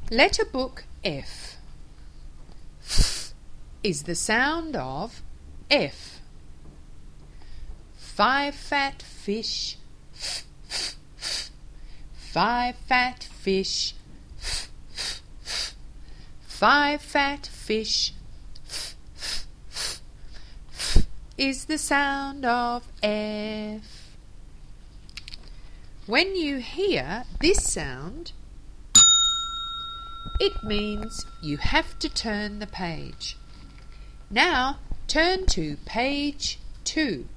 Letter book F. F is the sound of F. 5 fat fish. F, f, f. 5 fat fish. F, f, f. 5 fat fish. F, f, f. F is the sound of F. When you hear this sound, it means you have to turn the page. Now turn to page 2.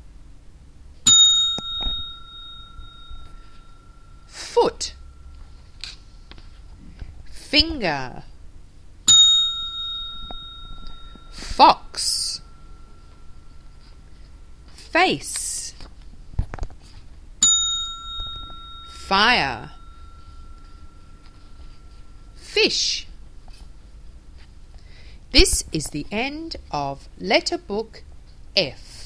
Foot, finger, fox, face, fire, fish. This is the end of letter book F.